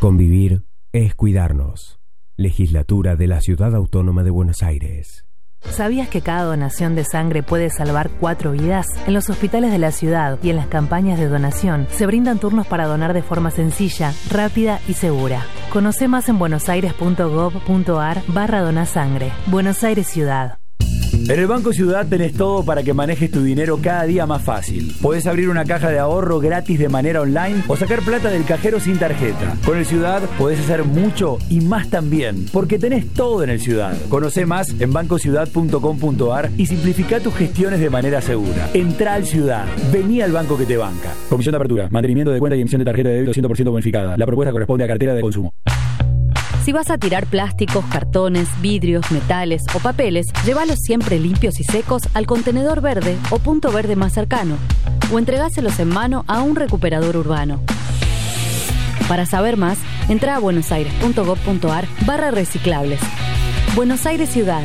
Convivir es cuidarnos. Legislatura de la Ciudad Autónoma de Buenos Aires. ¿Sabías que cada donación de sangre puede salvar 4 vidas? En los hospitales de la ciudad y en las campañas de donación se brindan turnos para donar de forma sencilla, rápida y segura. Conoce más en buenosaires.gov.ar/donasangre. Buenos Aires Ciudad. En el Banco Ciudad tenés todo para que manejes tu dinero cada día más fácil. Podés abrir una caja de ahorro gratis de manera online o sacar plata del cajero sin tarjeta. Con el Ciudad podés hacer mucho y más también, porque tenés todo en el Ciudad. Conocé más en bancociudad.com.ar y simplificá tus gestiones de manera segura. Entrá al Ciudad. Vení al banco que te banca. Comisión de apertura, mantenimiento de cuenta y emisión de tarjeta de débito 100% bonificada. La propuesta corresponde a cartera de consumo. Si vas a tirar plásticos, cartones, vidrios, metales o papeles, llévalos siempre limpios y secos al contenedor verde o punto verde más cercano, o entregáselos en mano a un recuperador urbano. Para saber más, entra a buenosaires.gov.ar/reciclables. Buenos Aires Ciudad.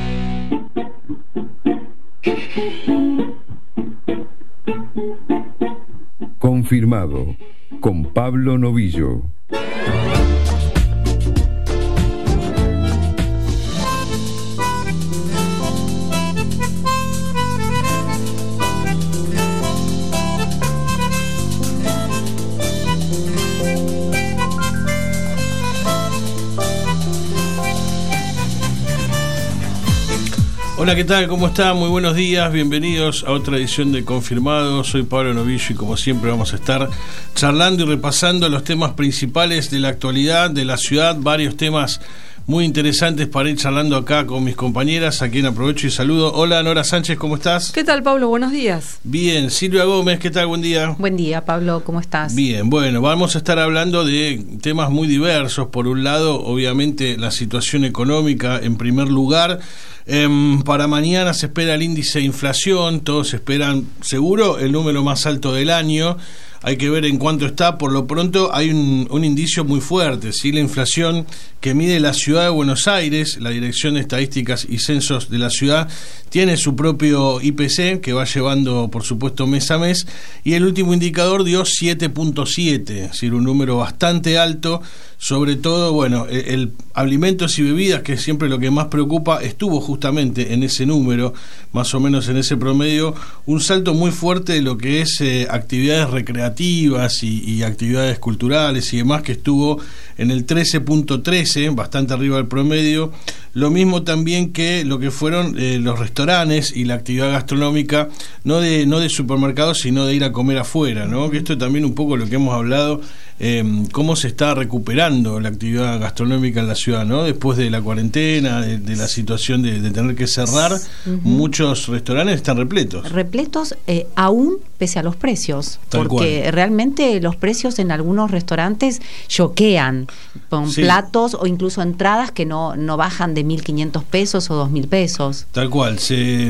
Confirmado, con Pablo Novillo. Hola, ¿qué tal? ¿Cómo están? Muy buenos días, bienvenidos a otra edición de Confirmado. Soy Pablo Novillo y como siempre vamos a estar charlando y repasando los temas principales de la actualidad de la ciudad, varios temas muy interesantes para ir charlando acá con mis compañeras, a quien aprovecho y saludo. Hola, Nora Sánchez, ¿cómo estás? ¿Qué tal, Pablo? Buenos días. Bien. Silvia Gómez, ¿qué tal? Buen día. Buen día, Pablo, ¿cómo estás? Bien, bueno, vamos a estar hablando de temas muy diversos. Por un lado, obviamente, la situación económica en primer lugar. Para mañana se espera el índice de inflación, todos esperan seguro el número más alto del año. Hay que ver en cuánto está. Por lo pronto hay un indicio muy fuerte, ¿sí? La inflación que mide la ciudad de Buenos Aires, la Dirección de Estadísticas y Censos de la ciudad, tiene su propio IPC que va llevando, por supuesto, mes a mes, y el último indicador dio 7.7, es decir, un número bastante alto. Sobre todo, bueno, el alimentos y bebidas, que es siempre lo que más preocupa, estuvo justamente en ese número, más o menos en ese promedio, un salto muy fuerte de lo que es actividades recreativas y actividades culturales y demás, que estuvo en el 13.13, bastante arriba del promedio. Lo mismo también que lo que fueron los restaurantes y la actividad gastronómica, no de supermercados, sino de ir a comer afuera, ¿no? Que esto es también un poco lo que hemos hablado, cómo se está recuperando la actividad gastronómica en la ciudad, ¿no? Después de la cuarentena, de la situación de tener que cerrar, muchos restaurantes están repletos. Aún pese a los precios, Tal porque cual. Realmente los precios en algunos restaurantes choquean, con platos o incluso entradas que no bajan de 1.500 pesos o 2.000 pesos. Tal cual, se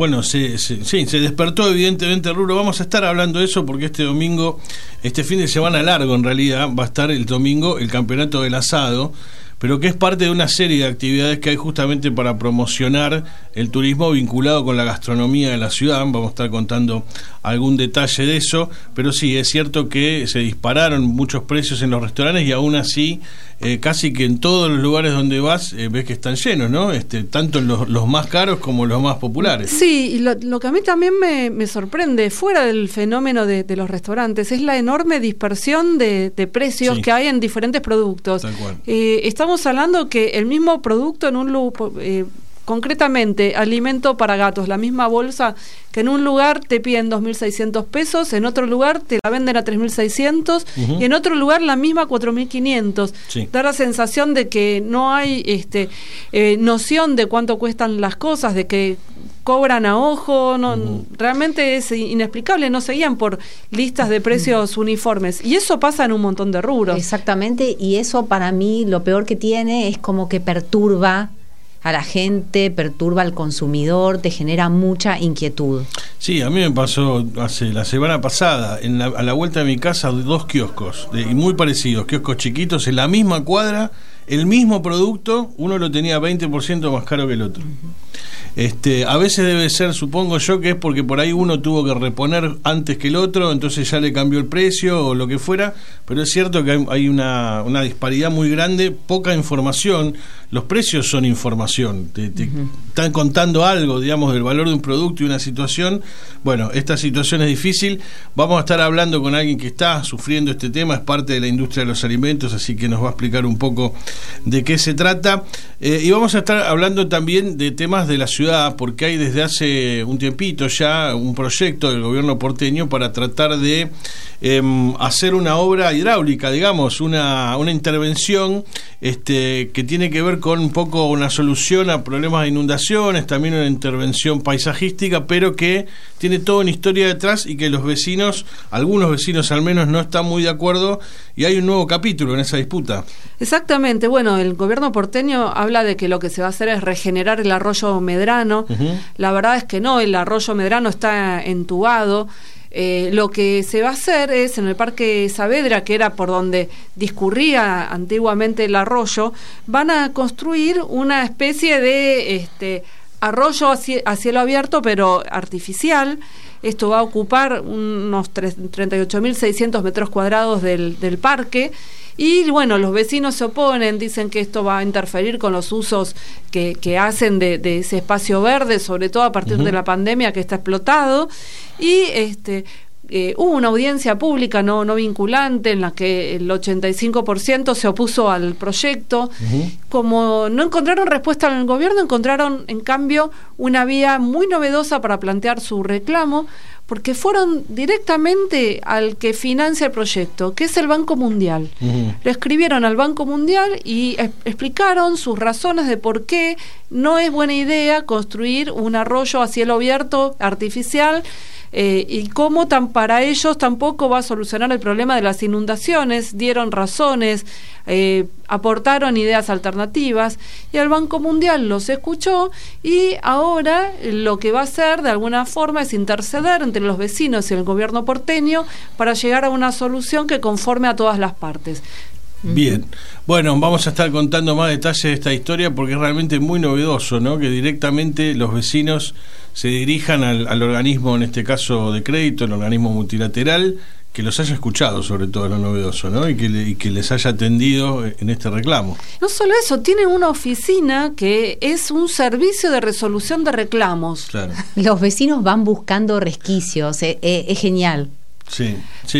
despertó evidentemente el rubro. Vamos a estar hablando de eso porque este domingo, este fin de semana largo en realidad, va a estar el domingo el campeonato del asado, pero que es parte de una serie de actividades que hay justamente para promocionar el turismo vinculado con la gastronomía de la ciudad. Vamos a estar contando algún detalle de eso, pero sí, es cierto que se dispararon muchos precios en los restaurantes y aún así, casi que en todos los lugares donde vas, ves que están llenos, ¿no? Tanto los más caros como los más populares. Sí, y lo que a mí también me sorprende, fuera del fenómeno de los restaurantes, es la enorme dispersión de precios que hay en diferentes productos. Tal cual. Estamos hablando que el mismo producto en un lugar, concretamente alimento para gatos, la misma bolsa, que en un lugar te piden 2.600 pesos, en otro lugar te la venden a 3.600 y en otro lugar la misma 4.500. Sí. Da la sensación de que no hay noción de cuánto cuestan las cosas, de que cobran a ojo, realmente es inexplicable, no seguían por listas de precios uniformes, y eso pasa en un montón de rubros. Exactamente, y eso para mí lo peor que tiene es como que perturba a la gente, perturba al consumidor, te genera mucha inquietud. Sí, a mí me pasó la semana pasada, a la vuelta de mi casa, 2 kioscos, muy parecidos, kioscos chiquitos, en la misma cuadra, el mismo producto, uno lo tenía 20% más caro que el otro. A veces debe ser, supongo yo, que es porque por ahí uno tuvo que reponer antes que el otro, entonces ya le cambió el precio o lo que fuera, pero es cierto que hay una disparidad muy grande, poca información. Los precios son información, te están contando algo, digamos, del valor de un producto y una situación. Bueno, esta situación es difícil. Vamos a estar hablando con alguien que está sufriendo este tema, es parte de la industria de los alimentos, así que nos va a explicar un poco de qué se trata. Y vamos a estar hablando también de temas de la ciudad, porque hay desde hace un tiempito ya un proyecto del gobierno porteño para tratar de hacer una obra hidráulica, digamos, una intervención que tiene que ver con un poco una solución a problemas de inundaciones, también una intervención paisajística, pero que tiene toda una historia detrás y que los vecinos, algunos vecinos al menos, no están muy de acuerdo, y hay un nuevo capítulo en esa disputa. Exactamente, bueno, el gobierno porteño habla de que lo que se va a hacer es regenerar el arroyo Medrano. La verdad es que no, el arroyo Medrano está entubado. Lo que se va a hacer es en el Parque Saavedra, que era por donde discurría antiguamente el arroyo, van a construir una especie de arroyo a cielo abierto, pero artificial. Esto va a ocupar unos 38.600 metros cuadrados del parque. Y bueno, los vecinos se oponen, dicen que esto va a interferir con los usos que hacen de ese espacio verde, sobre todo a partir de la pandemia, que está explotado. Y hubo una audiencia pública no vinculante en la que el 85% se opuso al proyecto. Como no encontraron respuesta en el gobierno, encontraron en cambio una vía muy novedosa para plantear su reclamo, porque fueron directamente al que financia el proyecto, que es el Banco Mundial. Le escribieron al Banco Mundial y explicaron sus razones de por qué no es buena idea construir un arroyo a cielo abierto artificial, y cómo para ellos tampoco va a solucionar el problema de las inundaciones. Dieron razones, aportaron ideas alternativas, y el Banco Mundial los escuchó, y ahora lo que va a hacer de alguna forma es interceder entre los vecinos y el gobierno porteño para llegar a una solución que conforme a todas las partes. Bien, bueno, vamos a estar contando más detalles de esta historia, porque es realmente muy novedoso, ¿no? Que directamente los vecinos se dirijan al organismo, en este caso de crédito, el organismo multilateral, que los haya escuchado, sobre todo, lo novedoso, ¿no? Y que les haya atendido en este reclamo. No solo eso, tienen una oficina que es un servicio de resolución de reclamos. Claro. Los vecinos van buscando resquicios, es genial. Sí.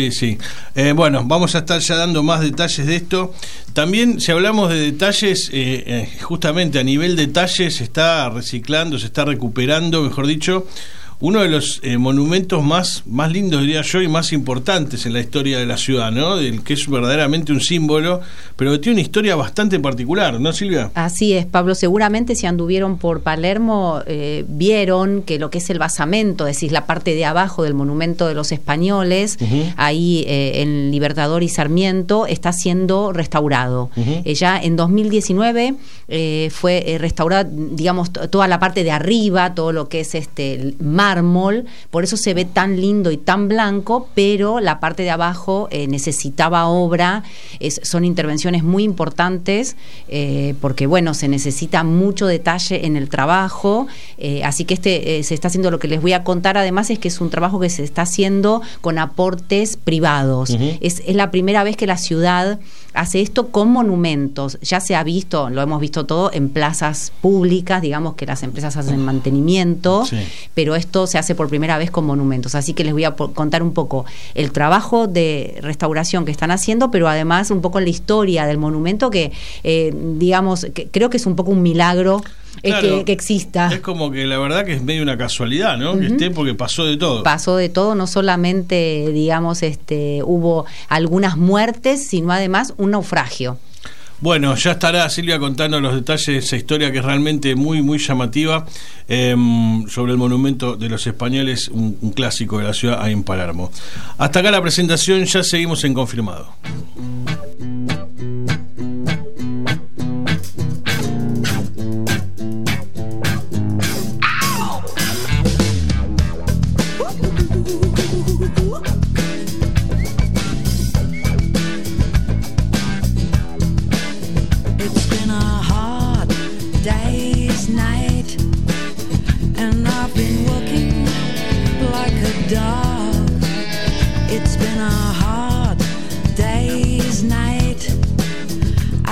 Bueno, vamos a estar ya dando más detalles de esto. También, si hablamos de detalles, justamente a nivel detalles se está reciclando, se está recuperando, mejor dicho, uno de los monumentos más lindos, diría yo, y más importantes en la historia de la ciudad, ¿no? Del que es verdaderamente un símbolo, pero que tiene una historia bastante particular, ¿no, Silvia? Así es, Pablo. Seguramente si anduvieron por Palermo vieron que lo que es el basamento, es decir, la parte de abajo del monumento de los españoles, ahí en Libertador y Sarmiento, está siendo restaurado. Ya en 2019 fue restaurada, digamos, toda la parte de arriba, todo lo que es el mármol, por eso se ve tan lindo y tan blanco, pero la parte de abajo necesitaba obra. Son intervenciones muy importantes, porque bueno, se necesita mucho detalle en el trabajo, así que se está haciendo. Lo que les voy a contar además es que es un trabajo que se está haciendo con aportes privados. Es la primera vez que la ciudad hace esto con monumentos. Ya se ha visto, lo hemos visto todo en plazas públicas, digamos que las empresas hacen mantenimiento, pero esto se hace por primera vez con monumentos. Así que les voy a contar un poco el trabajo de restauración que están haciendo, pero además un poco la historia del monumento, que digamos, que creo que es un poco un milagro. Claro, que exista. Es como que la verdad que es medio una casualidad, ¿no? Que esté, porque pasó de todo. Pasó de todo, no solamente, digamos, hubo algunas muertes, sino además un naufragio. Bueno, ya estará Silvia contando los detalles de esa historia, que es realmente muy llamativa, sobre el monumento de los españoles, un clásico de la ciudad ahí en Palermo. Hasta acá la presentación, ya seguimos en Confirmado.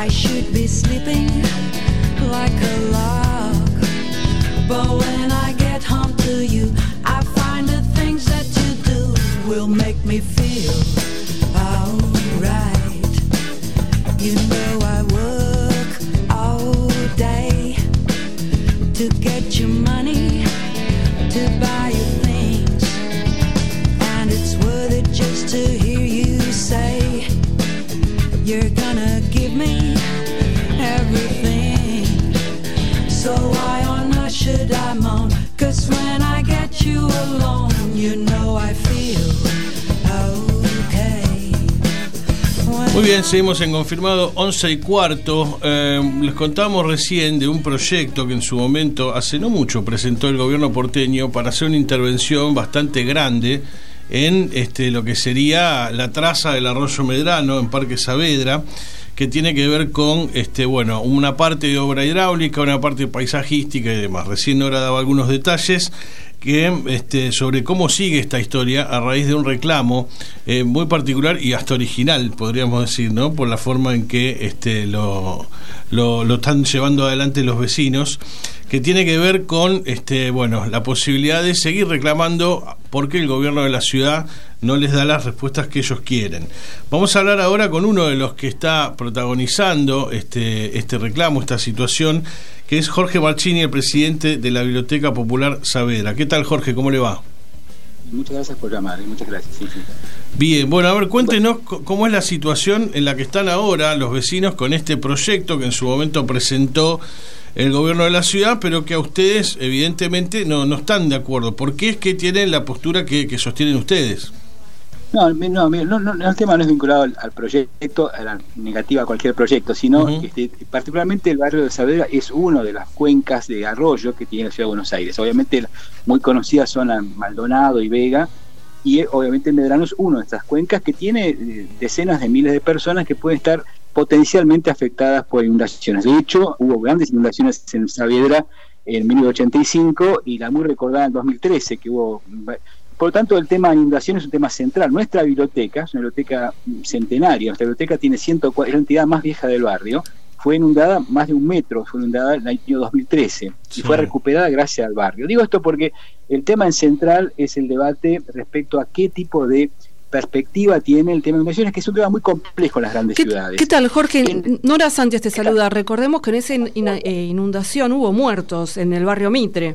I should be sleeping like a log, but when I get home to you, I find the things that you do will make me feel alright. You know I work all day to get you money, to buy you things, and it's worth it just to hear you say you're gonna give me everything. So why on earth should I moan? 'Cause when I get you alone, you know I feel okay. Muy bien, seguimos en Confirmado 11:15. Les contamos recién de un proyecto que en su momento, hace no mucho, presentó el gobierno porteño para hacer una intervención bastante grande en lo que sería la traza del Arroyo Medrano en Parque Saavedra, que tiene que ver con una parte de obra hidráulica, una parte paisajística y demás. Recién Nora daba algunos detalles sobre cómo sigue esta historia a raíz de un reclamo muy particular y hasta original, podríamos decir, ¿no? Por la forma en que lo están llevando adelante los vecinos, que tiene que ver con la posibilidad de seguir reclamando porque el gobierno de la ciudad no les da las respuestas que ellos quieren. Vamos a hablar ahora con uno de los que está protagonizando este reclamo, esta situación, que es Jorge Marchini, el presidente de la Biblioteca Popular Saavedra. ¿Qué tal, Jorge? ¿Cómo le va? Muchas gracias por llamar, muchas gracias. Sí. Bien, bueno, a ver, cuéntenos cómo es la situación en la que están ahora los vecinos con este proyecto que en su momento presentó el gobierno de la ciudad, pero que a ustedes evidentemente no están de acuerdo. ¿Por qué es que tienen la postura que sostienen ustedes? No, el tema no es vinculado al proyecto, a la negativa a cualquier proyecto, sino particularmente el barrio de Saavedra es una de las cuencas de arroyo que tiene la ciudad de Buenos Aires. Obviamente muy conocidas son Maldonado y Vega, y obviamente Medrano es una de estas cuencas que tiene decenas de miles de personas que pueden estar potencialmente afectadas por inundaciones. De hecho, hubo grandes inundaciones en Saavedra en 1985 y la muy recordada en 2013, que hubo. Por lo tanto, el tema de inundaciones es un tema central. Nuestra biblioteca es una biblioteca centenaria. Nuestra biblioteca tiene 104, es la entidad más vieja del barrio. Fue inundada más de 1 metro, fue inundada en el año 2013 y fue recuperada gracias al barrio. Digo esto porque el tema en central es el debate respecto a qué tipo de perspectiva tiene el tema de inundaciones, que es un tema muy complejo en las grandes ciudades. ¿Qué tal, Jorge? Nora Sánchez te saluda. Recordemos que en esa inundación hubo muertos en el barrio Mitre.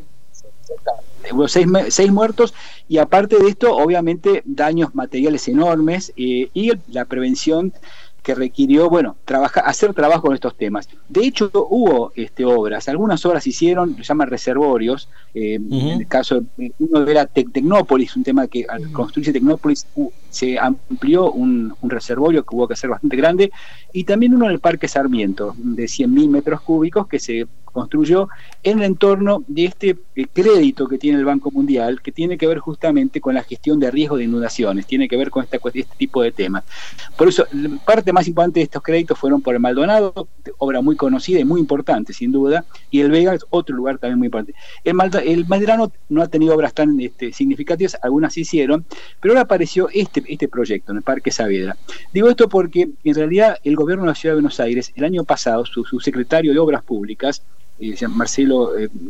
Hubo 6 muertos y aparte de esto, obviamente, daños materiales enormes y la prevención que requirió, hacer trabajo con estos temas. De hecho, hubo obras, algunas obras se hicieron, se llaman reservorios, en el caso, uno era Tecnópolis, un tema que al construirse Tecnópolis se amplió un reservorio que hubo que hacer bastante grande, y también uno en el Parque Sarmiento, de 100.000 metros cúbicos, que se construyó en el entorno de este crédito que tiene el Banco Mundial, que tiene que ver justamente con la gestión de riesgo de inundaciones, tiene que ver con este tipo de temas. Por eso, parte más importante de estos créditos fueron por el Maldonado, obra muy conocida y muy importante, sin duda, y el Vega es otro lugar también muy importante. El Medrano no ha tenido obras tan significativas, algunas se hicieron, pero ahora apareció este proyecto en el Parque Saavedra. Digo esto porque, en realidad, el gobierno de la Ciudad de Buenos Aires, el año pasado, su secretario de Obras Públicas, Marcelo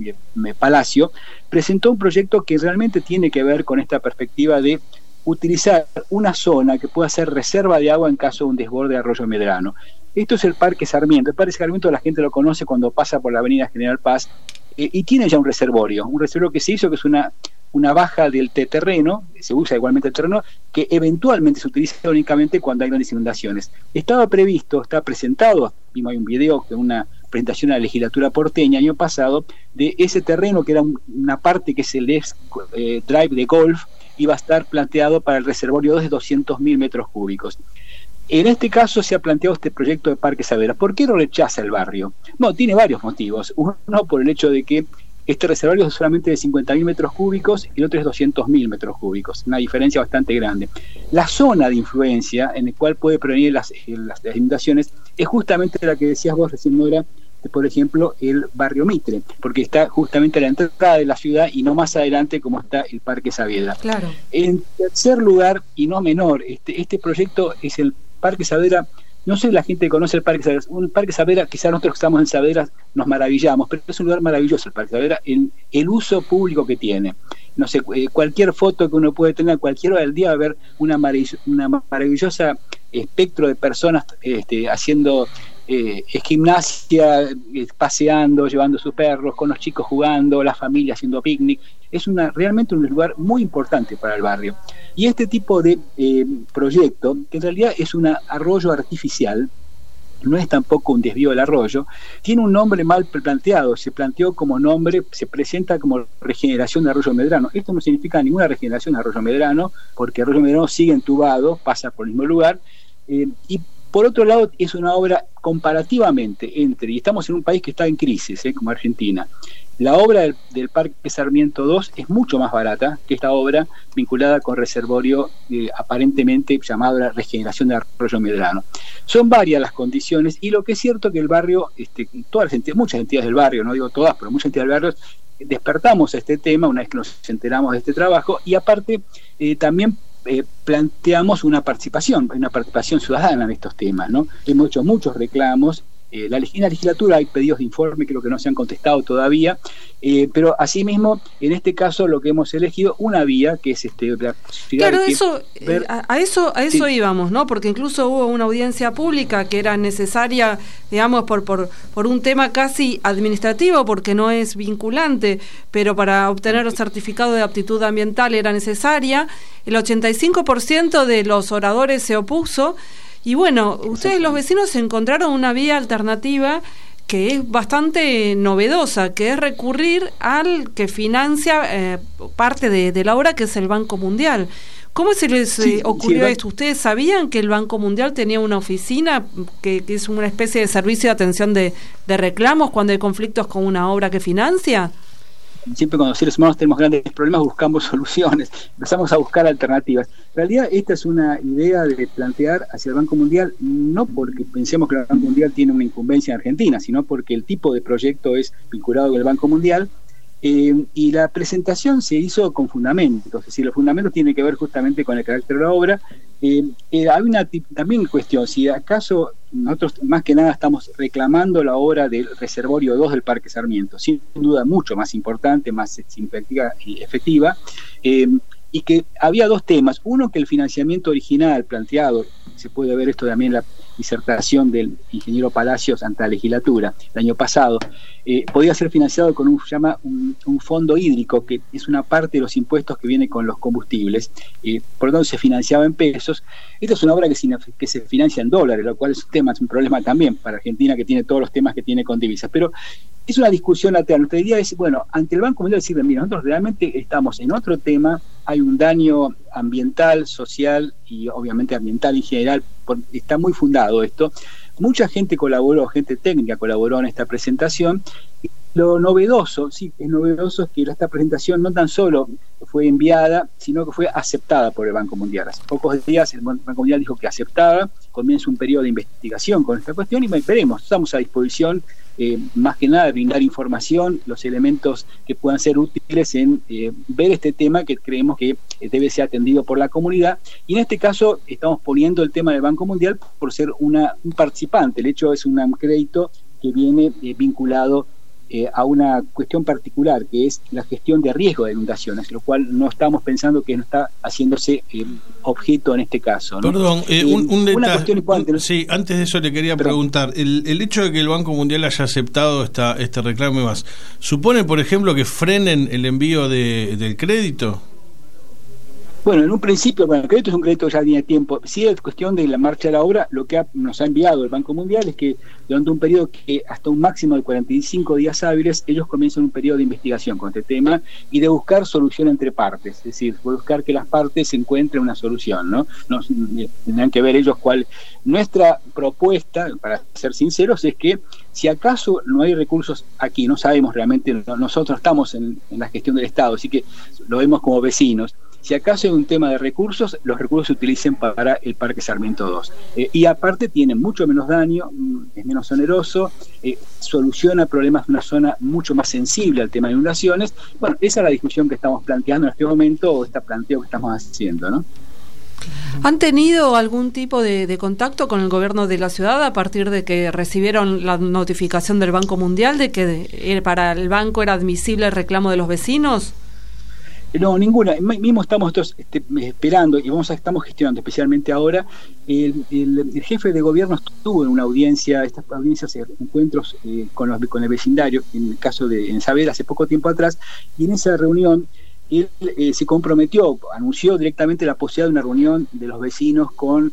Palacio, presentó un proyecto que realmente tiene que ver con esta perspectiva de utilizar una zona que pueda ser reserva de agua en caso de un desborde de Arroyo Medrano. Esto es el Parque Sarmiento. El Parque Sarmiento la gente lo conoce cuando pasa por la avenida General Paz y tiene ya un reservorio que se hizo, que es una baja del terreno, se usa igualmente el terreno, que eventualmente se utiliza únicamente cuando hay grandes inundaciones. Estaba previsto, está presentado, vimos hay un video de una presentación a la legislatura porteña año pasado, de ese terreno que era una parte que es el drive de golf, iba a estar planteado para el reservorio 2 de 200.000 metros cúbicos. En este caso se ha planteado este proyecto de Parque Saavedra. ¿Por qué lo rechaza el barrio? No, tiene varios motivos. Uno, por el hecho de que este reservorio es solamente de 50.000 metros cúbicos y el otro es 200.000 metros cúbicos, una diferencia bastante grande. La zona de influencia en la cual puede prevenir las inundaciones es justamente la que decías vos recién, Nora, por ejemplo, el barrio Mitre, porque está justamente a la entrada de la ciudad y no más adelante como está el Parque Saavedra. Claro. En tercer lugar, y no menor, este proyecto es el Parque Saavedra no sé, la gente conoce el Parque Saavedra. Un Parque Saavedra, quizás nosotros que estamos en Saavedra nos maravillamos, pero es un lugar maravilloso el Parque Saavedra, el uso público que tiene. No sé, cualquier foto que uno puede tener a cualquier hora del día va a ver una maravillosa espectro de personas haciendo gimnasia, paseando, llevando sus perros, con los chicos jugando, la familia haciendo picnic. Es realmente un lugar muy importante para el barrio. Y este tipo de proyecto, que en realidad es un arroyo artificial, no es tampoco un desvío del arroyo, tiene un nombre mal planteado, se planteó como nombre, se presenta como regeneración de Arroyo Medrano. Esto no significa ninguna regeneración de Arroyo Medrano, porque Arroyo Medrano sigue entubado, pasa por el mismo lugar, y por otro lado es una obra comparativamente y estamos en un país que está en crisis, como Argentina. La obra del Parque Sarmiento 2 es mucho más barata que esta obra vinculada con reservorio aparentemente llamado la regeneración de Arroyo Medrano. Son varias las condiciones, y lo que es cierto que el barrio, muchas entidades del barrio, no digo todas, pero muchas entidades del barrio, despertamos a este tema una vez que nos enteramos de este trabajo, y aparte también planteamos una participación ciudadana en estos temas, ¿no? Hemos hecho muchos reclamos. En la legislatura hay pedidos de informe, creo que no se han contestado todavía, pero asimismo, en este caso lo que hemos elegido, una vía que es claro, a eso íbamos, ¿no? Porque incluso hubo una audiencia pública que era necesaria, digamos, por un tema casi administrativo, porque no es vinculante, pero para obtener el certificado de aptitud ambiental era necesaria. El 85% de los oradores se opuso. Y bueno, ustedes los vecinos encontraron una vía alternativa que es bastante novedosa, que es recurrir al que financia parte de la obra, que es el Banco Mundial. ¿Cómo se les ocurrió esto? ¿Ustedes sabían que el Banco Mundial tenía una oficina que es una especie de servicio de atención de reclamos cuando hay conflictos con una obra que financia? Siempre cuando los seres humanos tenemos grandes problemas buscamos soluciones, empezamos a buscar alternativas. En realidad esta es una idea de plantear hacia el Banco Mundial, no porque pensemos que el Banco Mundial tiene una incumbencia en Argentina, sino porque el tipo de proyecto es vinculado con el Banco Mundial, y la presentación se hizo con fundamentos, es decir, los fundamentos tienen que ver justamente con el carácter de la obra. Hay una también cuestión, si acaso nosotros más que nada estamos reclamando la obra del reservorio 2 del Parque Sarmiento, sin duda mucho más importante, más significativa y efectiva, y que había dos temas. Uno, que el financiamiento original planteado, se puede ver esto también en la disertación del ingeniero Palacios ante la legislatura el año pasado, podía ser financiado con un fondo hídrico, que es una parte de los impuestos que viene con los combustibles, por lo tanto se financiaba en pesos. Esta es una obra que se financia en dólares, lo cual es un problema también para Argentina, que tiene todos los temas que tiene con divisas, pero es una discusión lateral. Nuestra idea es, ante el Banco Mundial decirle, mira, nosotros realmente estamos en otro tema, hay un daño ambiental, social y obviamente ambiental en general, está muy fundado esto. Mucha gente colaboró, gente técnica colaboró en esta presentación. Lo novedoso, es que esta presentación no tan solo fue enviada, sino que fue aceptada por el Banco Mundial. Hace pocos días el Banco Mundial dijo que aceptaba, comienza un periodo de investigación con esta cuestión y veremos, estamos a disposición, más que nada, de brindar información, los elementos que puedan ser útiles en ver este tema que creemos que debe ser atendido por la comunidad, y en este caso estamos poniendo el tema del Banco Mundial por ser un participante. El hecho es un crédito que viene vinculado a una cuestión particular, que es la gestión de riesgo de inundaciones, lo cual no estamos pensando que no está haciéndose objeto en este caso, ¿no? Perdón, un detalle. Sí, antes de eso le quería preguntar, el hecho de que el Banco Mundial haya aceptado este reclamo y más, ¿supone, por ejemplo, que frenen el envío del crédito? Bueno, en un principio, el crédito es un crédito que ya tiene tiempo. Sí, es cuestión de la marcha de la obra. Lo que nos ha enviado el Banco Mundial es que durante un periodo que hasta un máximo de 45 días hábiles, ellos comienzan un periodo de investigación con este tema y de buscar solución entre partes, es decir, buscar que las partes encuentren una solución, ¿no? Tendrán que ver ellos cuál. Nuestra propuesta, para ser sinceros, es que si acaso no hay recursos aquí, no sabemos realmente, nosotros estamos en la gestión del Estado, así que lo vemos como vecinos. Si acaso hay un tema de recursos, los recursos se utilicen para el Parque Sarmiento 2. Y aparte tiene mucho menos daño, es menos oneroso, soluciona problemas de una zona mucho más sensible al tema de inundaciones. Bueno, esa es la discusión que estamos planteando en este momento, o este planteo que estamos haciendo, ¿no? ¿Han tenido algún tipo de contacto con el gobierno de la ciudad a partir de que recibieron la notificación del Banco Mundial de que para el banco era admisible el reclamo de los vecinos? No, ninguna. Mismo estamos esperando y estamos gestionando, especialmente ahora. El jefe de gobierno estuvo en una audiencia, estas audiencias, encuentros con el vecindario, en el caso de Saavedra hace poco tiempo atrás, y en esa reunión él se comprometió, anunció directamente la posibilidad de una reunión de los vecinos con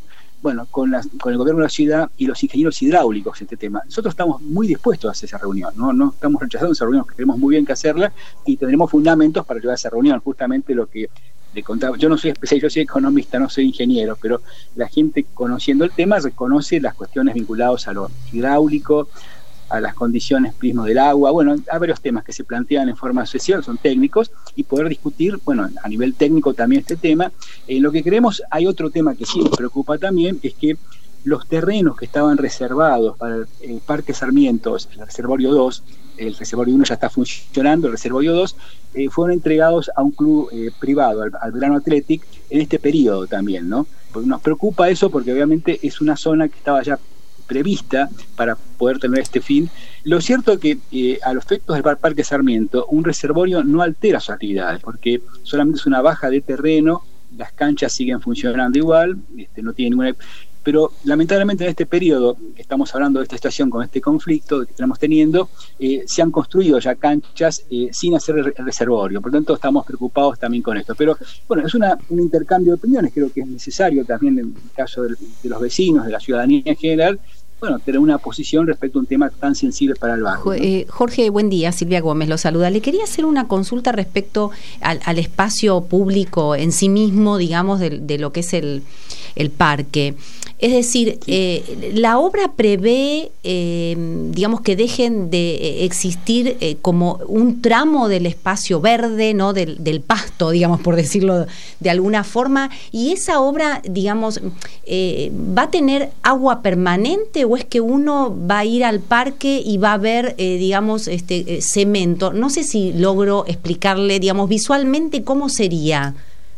el gobierno de la ciudad y los ingenieros hidráulicos en este tema. Nosotros estamos muy dispuestos a hacer esa reunión, no estamos rechazando esa reunión, queremos muy bien que hacerla y tendremos fundamentos para llevar a esa reunión, justamente lo que le contaba. Yo no soy especialista, yo soy economista, no soy ingeniero, pero la gente conociendo el tema reconoce las cuestiones vinculadas a lo hidráulico, a las condiciones mismo del agua, hay varios temas que se plantean en forma social, son técnicos, y poder discutir, a nivel técnico también este tema. Lo que creemos, hay otro tema que sí nos preocupa también, es que los terrenos que estaban reservados para el Parque Sarmientos, el reservorio 2, el reservorio 1 ya está funcionando, el reservorio 2, fueron entregados a un club privado, al Verano Athletic, en este periodo también, ¿no? Porque nos preocupa eso porque obviamente es una zona que estaba ya prevista para poder tener este fin. Lo cierto es que a los efectos del Parque Sarmiento, un reservorio no altera sus actividades, porque solamente es una baja de terreno, las canchas siguen funcionando igual, no tiene ninguna... Pero lamentablemente en este periodo, estamos hablando de esta situación con este conflicto que estamos teniendo, se han construido ya canchas sin hacer el reservorio, por lo tanto estamos preocupados también con esto. Pero es un intercambio de opiniones, creo que es necesario también en el caso de los vecinos, de la ciudadanía en general, tener una posición respecto a un tema tan sensible para el barrio, ¿no? Jorge, buen día, Silvia Gómez lo saluda. Le quería hacer una consulta respecto al espacio público en sí mismo, digamos, de lo que es el parque. Es decir, la obra prevé, digamos, que dejen de existir como un tramo del espacio verde, ¿no? Del pasto, digamos, por decirlo de alguna forma, y esa obra, digamos, ¿va a tener agua permanente o es que uno va a ir al parque y va a ver, digamos, cemento? No sé si logro explicarle, digamos, visualmente cómo sería.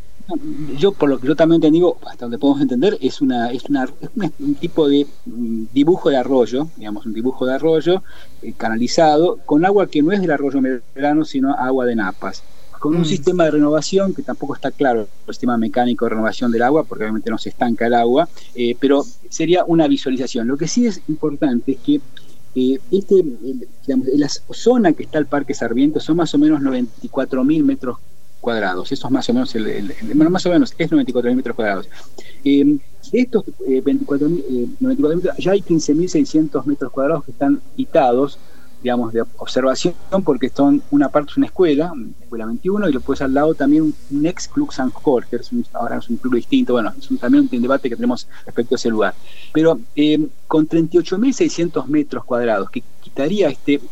Yo, por lo que yo también digo, hasta donde podemos entender, es un tipo de dibujo de arroyo, digamos, un dibujo de arroyo canalizado, con agua que no es del arroyo Medrano, sino agua de napas, con un sistema de renovación que tampoco está claro, el sistema mecánico de renovación del agua, porque obviamente no se estanca el agua, pero sería una visualización. Lo que sí es importante es que la zona que está el Parque Sarmiento son más o menos 94.000 metros cuadrados. Eso es más o menos más o menos es 94.000 metros cuadrados. De estos 94.000 metros, ya hay 15.600 metros cuadrados que están quitados, digamos, de observación, porque una parte es una escuela 21, y después al lado también un ex Club San Jorge, ahora es un club distinto, es también un debate que tenemos respecto a ese lugar. Pero con 38.600 metros cuadrados, que quitaría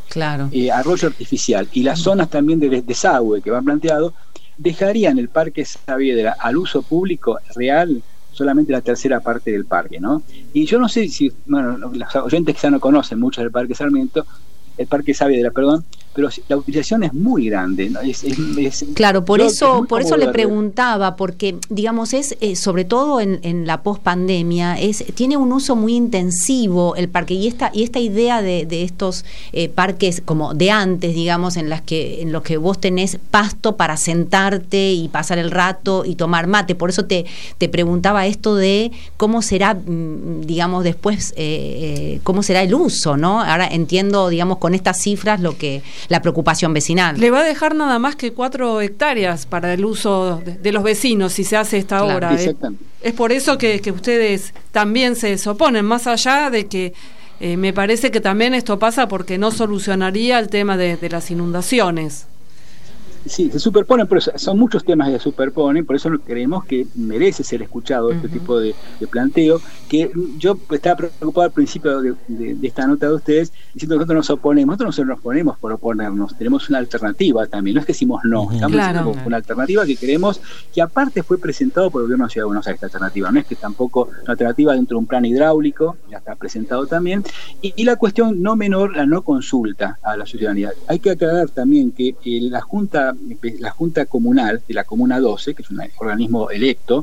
arroyo artificial, y las zonas también de desagüe que van planteado, dejarían el Parque Saavedra al uso público real solamente la tercera parte del parque, ¿no? Y yo no sé si, los oyentes quizá no conocen mucho del Parque Sarmiento, el Parque Saavedra, perdón, pero la utilización es muy grande, ¿no? Claro, por eso le preguntaba, porque digamos es sobre todo en la pospandemia tiene un uso muy intensivo el parque, y esta idea de estos parques como de antes, digamos, en los que vos tenés pasto para sentarte y pasar el rato y tomar mate. Por eso te preguntaba esto de cómo será, digamos, después cómo será el uso, ¿no? Ahora entiendo, digamos, con estas cifras la preocupación vecinal. Le va a dejar nada más que 4 hectáreas para el uso de los vecinos si se hace esta obra. Es por eso que ustedes también se oponen, más allá de que me parece que también esto pasa porque no solucionaría el tema de las inundaciones. Sí, se superponen, pero son muchos temas que se superponen, por eso creemos que merece ser escuchado este tipo de planteo, que yo estaba preocupado al principio de esta nota de ustedes, diciendo que nosotros nos oponemos. Nosotros no nos oponemos por oponernos, tenemos una alternativa también, no es que decimos no, estamos diciendo una alternativa que creemos que aparte fue presentado por el gobierno de Ciudad de Buenos Aires. Esta alternativa no es que tampoco una alternativa dentro de un plan hidráulico, ya está presentado también, y la cuestión no menor, la no consulta a la ciudadanía. Hay que aclarar también que la Junta Comunal de la Comuna 12, que es un organismo electo,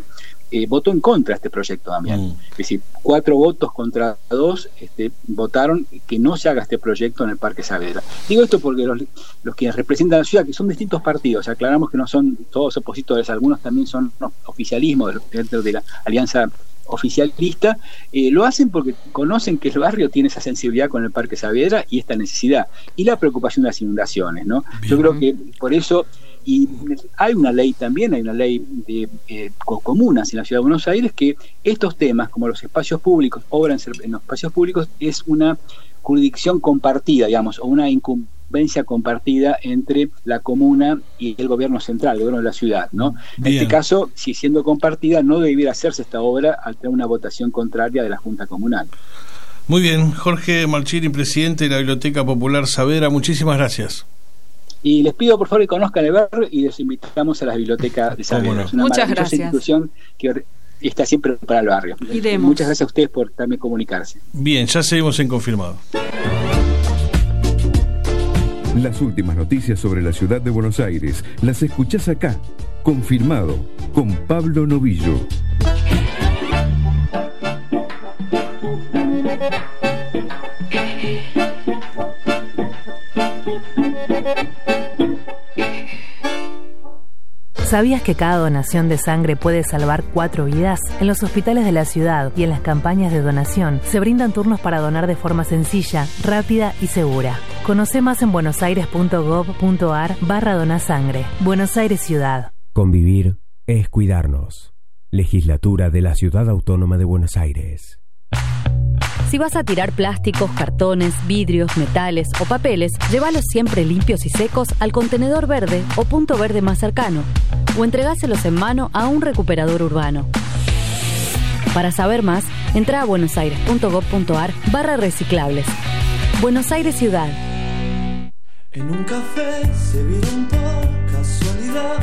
votó en contra de este proyecto, Damián. Es decir, 4 votos contra 2 votaron que no se haga este proyecto en el Parque Saavedra. Digo esto porque los que representan la ciudad, que son distintos partidos, aclaramos que no son todos opositores, algunos también son oficialismo dentro de la alianza oficialista, lo hacen porque conocen que el barrio tiene esa sensibilidad con el Parque Saavedra y esta necesidad, y la preocupación de las inundaciones, ¿no? Yo creo que por eso, y hay una ley también, hay una ley de comunas en la Ciudad de Buenos Aires, que estos temas, como los espacios públicos, obras en los espacios públicos, es una jurisdicción compartida, digamos, o una incumbencia compartida entre la comuna y el gobierno central, el gobierno de la ciudad, ¿no? En este caso, si siendo compartida, no debiera hacerse esta obra al tener una votación contraria de la Junta Comunal. Muy bien, Jorge Marchini, presidente de la Biblioteca Popular Saavedra, muchísimas gracias. Y les pido por favor que conozcan el barrio y les invitamos a la biblioteca de Saavedra. Es una maravillosa institución que está siempre para el barrio. Muchas gracias a ustedes por también comunicarse. Bien, ya seguimos en Confirmado. Las últimas noticias sobre la ciudad de Buenos Aires las escuchás acá. Confirmado, con Pablo Novillo. ¿Sabías que cada donación de sangre puede salvar 4 vidas? En los hospitales de la ciudad y en las campañas de donación se brindan turnos para donar de forma sencilla, rápida y segura. Conoce más en buenosaires.gov.ar/donasangre. Buenos Aires Ciudad. Convivir es cuidarnos. Legislatura de la Ciudad Autónoma de Buenos Aires. Si vas a tirar plásticos, cartones, vidrios, metales o papeles, llévalos siempre limpios y secos al contenedor verde o punto verde más cercano, o entregáselos en mano a un recuperador urbano. Para saber más, entra a buenosaires.gov.ar/reciclables. Buenos Aires Ciudad. En un café se vieron por casualidad,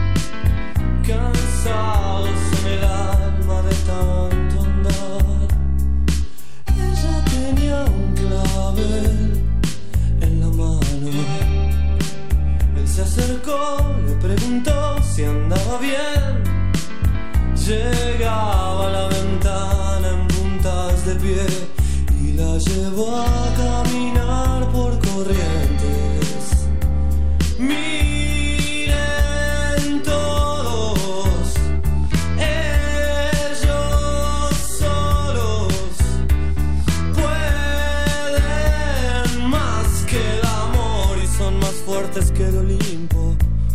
cansados en el alma de tanto andar. Ella tenía un clavel en la mano. Él se acercó, le preguntó si andaba bien. Llegaba a la ventana en puntas de pie y la llevó a caminar por Corrientes. Miren todos, ellos solos pueden más que el amor y son más fuertes que el Olimpo.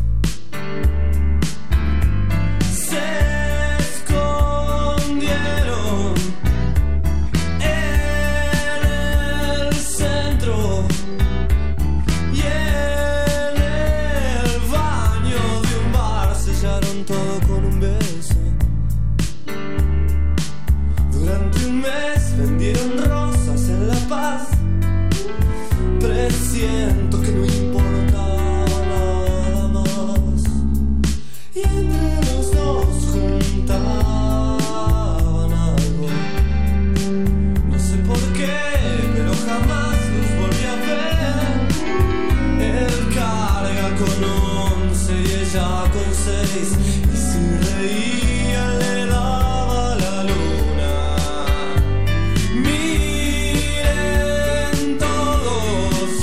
Siento que no importa nada más. Y entre los dos juntaban algo. No sé por qué, pero jamás los volví a ver. Él carga con 11 y ella con 6. Y si reía le daba la luna. Miren todos,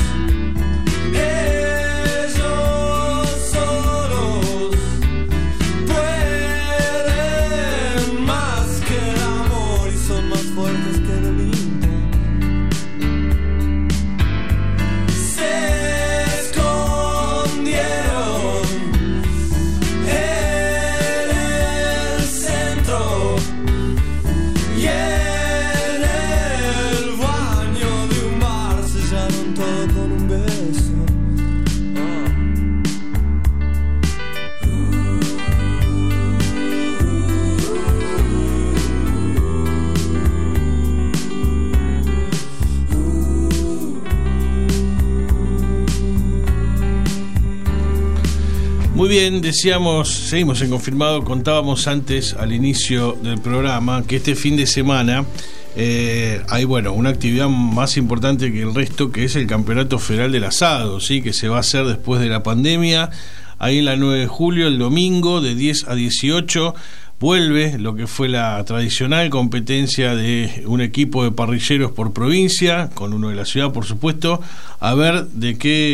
Muy bien, decíamos, seguimos en Confirmado, contábamos antes al inicio del programa que este fin de semana hay una actividad más importante que el resto, que es el Campeonato Federal del Asado, ¿sí? Que se va a hacer después de la pandemia, ahí en la 9 de julio, el domingo, de 10 a 18, vuelve lo que fue la tradicional competencia de un equipo de parrilleros por provincia, con uno de la ciudad, por supuesto, a ver de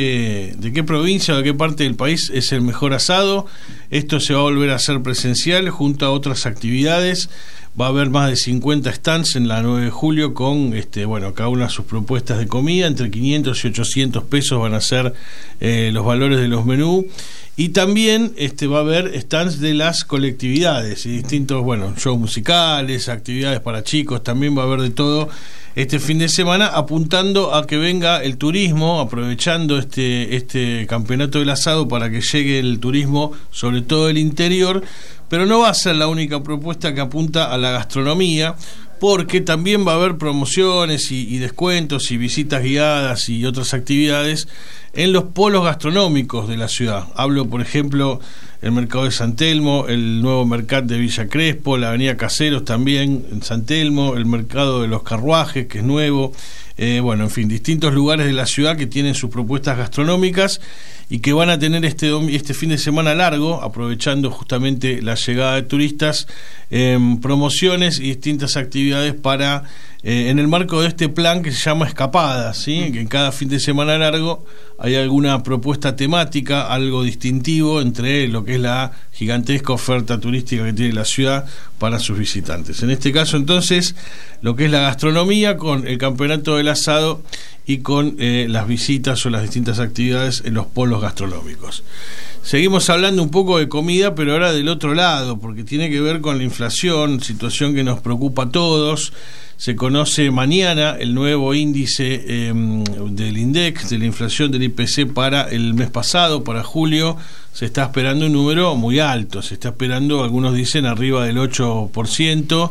qué provincia o de qué parte del país es el mejor asado. Esto se va a volver a hacer presencial junto a otras actividades. Va a haber más de 50 stands en la 9 de julio con, cada una de sus propuestas de comida. Entre 500 y 800 pesos van a ser los valores de los menús. Y también va a haber stands de las colectividades y distintos, shows musicales, actividades para chicos. También va a haber de todo este fin de semana, apuntando a que venga el turismo, aprovechando este campeonato del asado para que llegue el turismo, sobre todo el interior. Pero no va a ser la única propuesta que apunta a la gastronomía, porque también va a haber promociones y descuentos y visitas guiadas y otras actividades en los polos gastronómicos de la ciudad. Hablo, por ejemplo, el Mercado de San Telmo, el nuevo Mercat de Villa Crespo, la Avenida Caseros también en San Telmo, el Mercado de los Carruajes, que es nuevo. En fin, distintos lugares de la ciudad que tienen sus propuestas gastronómicas y que van a tener este fin de semana largo, aprovechando justamente la llegada de turistas, promociones y distintas actividades para en el marco de este plan que se llama Escapadas, ¿sí? Que en cada fin de semana largo hay alguna propuesta temática, algo distintivo entre lo que es la gigantesca oferta turística que tiene la ciudad para sus visitantes. En este caso, entonces, lo que es la gastronomía con el campeonato del asado y con las visitas o las distintas actividades en los polos gastronómicos. Seguimos hablando un poco de comida, pero ahora del otro lado, porque tiene que ver con la inflación, situación que nos preocupa a todos. Se conoce mañana el nuevo índice del INDEC, de la inflación del IPC para el mes pasado, para julio. Se está esperando un número muy alto, se está esperando, algunos dicen, arriba del 8%,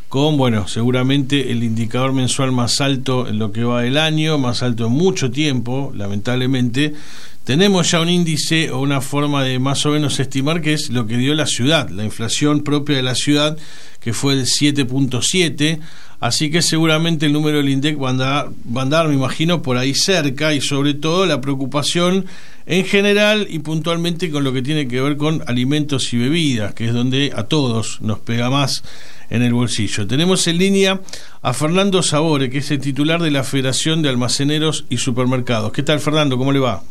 con, seguramente el indicador mensual más alto en lo que va del año, más alto en mucho tiempo, lamentablemente. Tenemos ya un índice o una forma de más o menos estimar que es lo que dio la ciudad, la inflación propia de la ciudad, que fue el 7.7%, así que seguramente el número del INDEC va a andar, me imagino, por ahí cerca, y sobre todo la preocupación en general y puntualmente con lo que tiene que ver con alimentos y bebidas, que es donde a todos nos pega más en el bolsillo. Tenemos en línea a Fernando Sabore, que es el titular de la Federación de Almaceneros y Supermercados. ¿Qué tal, Fernando? ¿Cómo le va?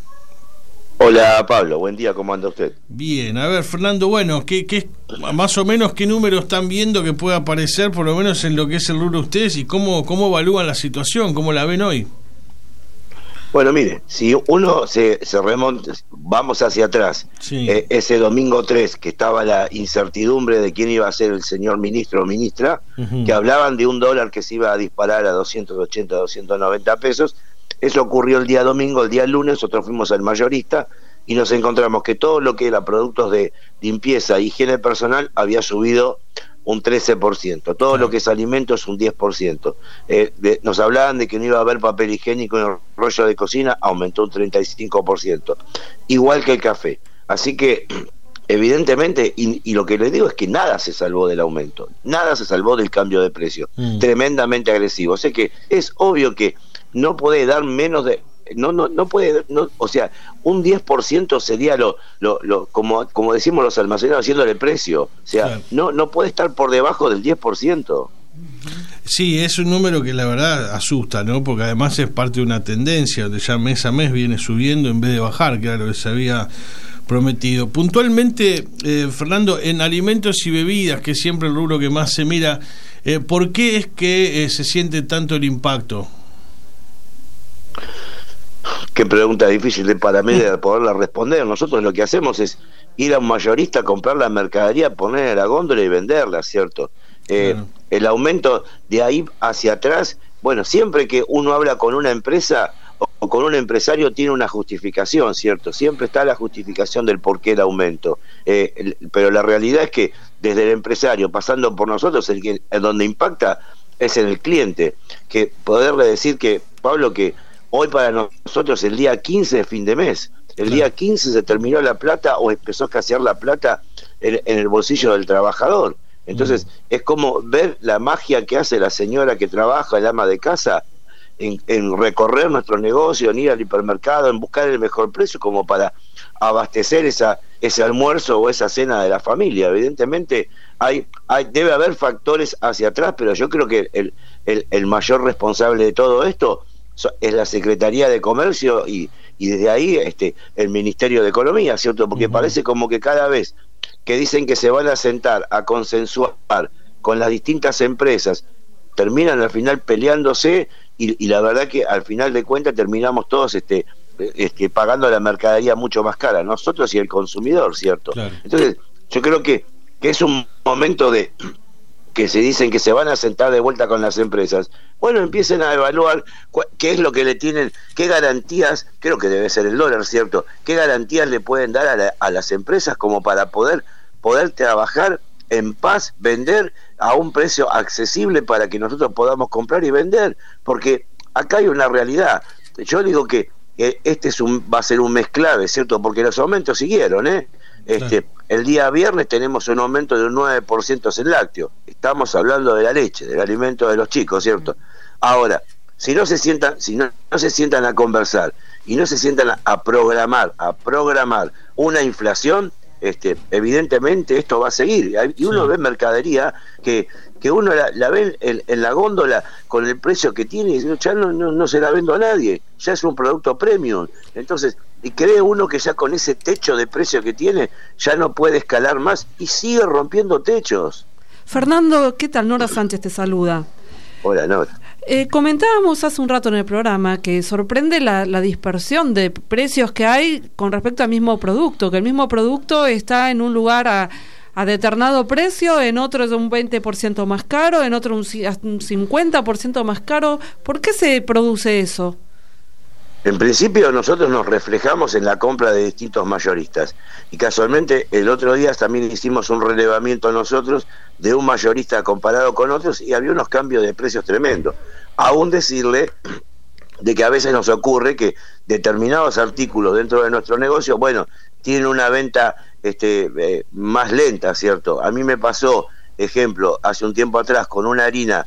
Hola, Pablo, buen día, ¿cómo anda usted? Bien, a ver, Fernando, ¿qué más o menos qué números están viendo que pueda aparecer, por lo menos en lo que es el rubro de ustedes, y cómo evalúan la situación, cómo la ven hoy? Bueno, mire, si uno se remonta, vamos hacia atrás, sí. Ese domingo 3, que estaba la incertidumbre de quién iba a ser el señor ministro o ministra, que hablaban de un dólar que se iba a disparar a 280, 290 pesos, eso ocurrió el día domingo. El día lunes nosotros fuimos al mayorista y nos encontramos que todo lo que era productos de limpieza e higiene personal había subido un 13%, todo lo que es alimentos un 10%. Nos hablaban de que no iba a haber papel higiénico en el rollo de cocina, aumentó un 35%, igual que el café. Así que evidentemente, y lo que les digo es que nada se salvó del aumento, nada se salvó del cambio de precio, tremendamente agresivo. O sea que es obvio que no puede dar menos de, no puede, o sea, un 10% sería como decimos los almaceneros, haciéndole precio. O sea, claro, no puede estar por debajo del 10%. Sí, es un número que la verdad asusta, ¿no? Porque además es parte de una tendencia donde ya mes a mes viene subiendo en vez de bajar, que era lo que se había prometido. Puntualmente, Fernando, en alimentos y bebidas, que es siempre el rubro que más se mira, ¿por qué es que se siente tanto el impacto? Qué pregunta difícil para mí de poderla responder. Nosotros lo que hacemos es ir a un mayorista, comprar la mercadería, poner en la góndola y venderla, ¿cierto? El aumento de ahí hacia atrás, bueno, siempre que uno habla con una empresa o con un empresario tiene una justificación, ¿cierto? Siempre está la justificación del por qué el aumento. Pero la realidad es que desde el empresario, pasando por nosotros, en donde impacta es en el cliente. Que poderle decir que, Pablo, que hoy para nosotros el día 15 de fin de mes, el día 15 se terminó la plata o empezó a escasear la plata en el bolsillo del trabajador. Entonces es como ver la magia que hace la señora que trabaja, el ama de casa, en recorrer nuestro negocio, en ir al hipermercado, en buscar el mejor precio como para abastecer ese almuerzo o esa cena de la familia. Evidentemente debe haber factores hacia atrás, pero yo creo que el mayor responsable de todo esto es la Secretaría de Comercio y desde ahí el Ministerio de Economía, ¿cierto? Porque parece como que cada vez que dicen que se van a sentar a consensuar con las distintas empresas, terminan al final peleándose y la verdad que al final de cuentas terminamos todos pagando la mercadería mucho más cara, nosotros y el consumidor, ¿cierto? Claro. Entonces yo creo que es un momento de que se dicen que se van a sentar de vuelta con las empresas. Bueno, empiecen a evaluar qué es lo que le tienen, qué garantías, creo que debe ser el dólar, ¿cierto? ¿Qué garantías le pueden dar a las empresas como para poder trabajar en paz, vender a un precio accesible para que nosotros podamos comprar y vender? Porque acá hay una realidad. Yo digo que va a ser un mes clave, ¿cierto? Porque los aumentos siguieron, Claro. El día viernes tenemos un aumento de un 9% en lácteo. Estamos hablando de la leche, del alimento de los chicos, ¿cierto? Ahora, si no se sientan a conversar y no se sientan a programar una inflación, evidentemente esto va a seguir. Y uno ve mercadería que uno la ve en la góndola con el precio que tiene y ya no se la vendo a nadie, ya es un producto premium. Entonces, y cree uno que ya con ese techo de precio que tiene ya no puede escalar más y sigue rompiendo techos. Fernando, ¿qué tal? Nora Sánchez te saluda. Hola, Nora. Comentábamos hace un rato en el programa que sorprende la dispersión de precios que hay con respecto al mismo producto, que el mismo producto está en un lugar a determinado precio, en otro es un 20% más caro, en otro un 50% más caro. ¿Por qué se produce eso? En principio nosotros nos reflejamos en la compra de distintos mayoristas y casualmente el otro día también hicimos un relevamiento nosotros de un mayorista comparado con otros y había unos cambios de precios tremendos. Aún decirle de que a veces nos ocurre que determinados artículos dentro de nuestro negocio, bueno, tienen una venta más lenta, ¿cierto? A mí me pasó, ejemplo, hace un tiempo atrás con una harina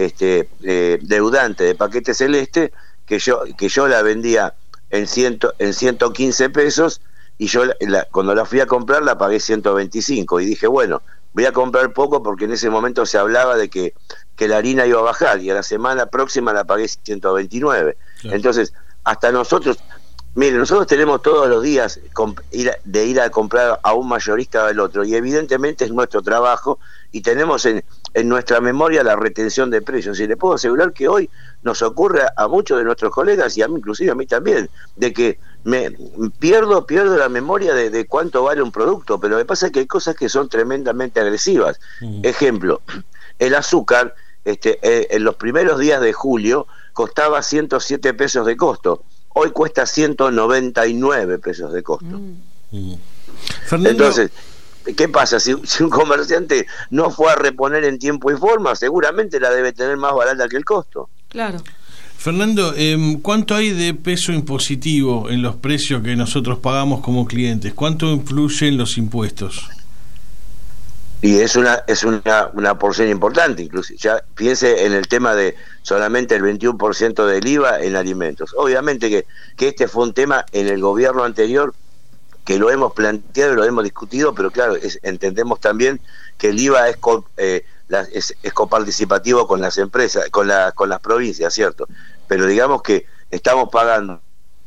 deudante de paquete celeste que yo la vendía en 115 pesos y yo cuando la fui a comprar la pagué 125 y dije, bueno, voy a comprar poco porque en ese momento se hablaba de que la harina iba a bajar y a la semana próxima la pagué 129. Claro. Entonces, hasta nosotros, miren, nosotros tenemos todos los días ir a comprar a un mayorista o al otro y evidentemente es nuestro trabajo y tenemos en nuestra memoria la retención de precios y le puedo asegurar que hoy nos ocurre a muchos de nuestros colegas y a mí, inclusive a mí también, de que me pierdo la memoria de cuánto vale un producto, pero lo que pasa es que hay cosas que son tremendamente agresivas. Ejemplo, el azúcar en los primeros días de julio costaba 107 pesos de costo, hoy cuesta 199 pesos de costo. Fernando... Entonces, ¿qué pasa? Si un comerciante no fue a reponer en tiempo y forma, seguramente la debe tener más barata que el costo. Claro. Fernando, ¿cuánto hay de peso impositivo en los precios que nosotros pagamos como clientes? ¿Cuánto influyen los impuestos? Y es una porción importante, inclusive. Ya piense en el tema de solamente el 21% del IVA en alimentos. Obviamente que este fue un tema en el gobierno anterior que lo hemos planteado y lo hemos discutido, pero claro, entendemos también que el IVA es coparticipativo con las empresas, con las provincias, ¿cierto? Pero digamos que estamos pagando.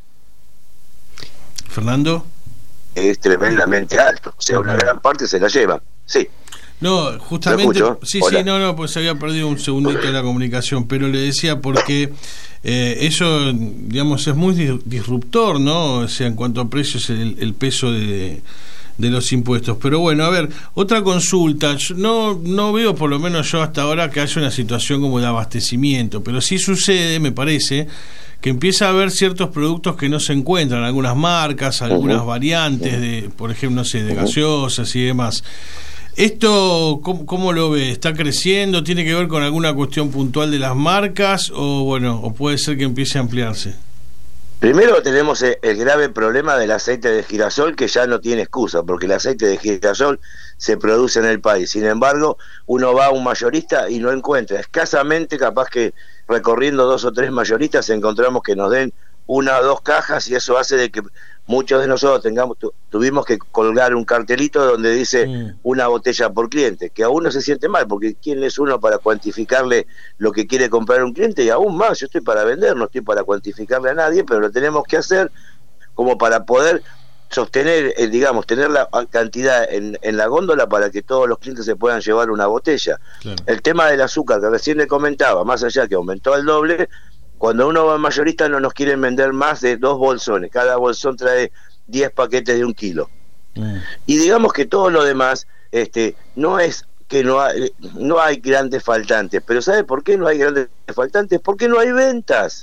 ¿Fernando? Es tremendamente alto, o sea, una gran parte se la lleva, sí. No, justamente, sí, pues se había perdido un segundito de la comunicación, pero le decía porque eso, digamos, es muy disruptor, ¿no? O sea, en cuanto a precios, el peso de los impuestos. Pero bueno, a ver, otra consulta. Yo no veo, por lo menos yo hasta ahora, que haya una situación como de abastecimiento, pero sí sucede, me parece, que empieza a haber ciertos productos que no se encuentran, algunas marcas, algunas variantes de, por ejemplo, no sé, de gaseosas y demás. ¿Esto cómo lo ve? ¿Está creciendo? ¿Tiene que ver con alguna cuestión puntual de las marcas? O puede ser que empiece a ampliarse. Primero tenemos el grave problema del aceite de girasol, que ya no tiene excusa, porque el aceite de girasol se produce en el país. Sin embargo, uno va a un mayorista y no encuentra. Escasamente, capaz que recorriendo 2 o 3 mayoristas encontramos que nos den una o dos cajas, y eso hace de que muchos de nosotros tuvimos que colgar un cartelito donde dice una botella por cliente, que a uno se siente mal, porque ¿quién es uno para cuantificarle lo que quiere comprar un cliente? Y aún más, yo estoy para vender, no estoy para cuantificarle a nadie, pero lo tenemos que hacer como para poder sostener, digamos, tener la cantidad en la góndola para que todos los clientes se puedan llevar una botella. Claro. El tema del azúcar, que recién le comentaba, más allá que aumentó al doble, cuando uno va al mayorista no nos quieren vender más de 2 bolsones, cada bolsón trae 10 paquetes de 1 kilo. Y digamos que todo lo demás, no es que no hay grandes faltantes, pero ¿sabe por qué no hay grandes faltantes? Porque no hay ventas.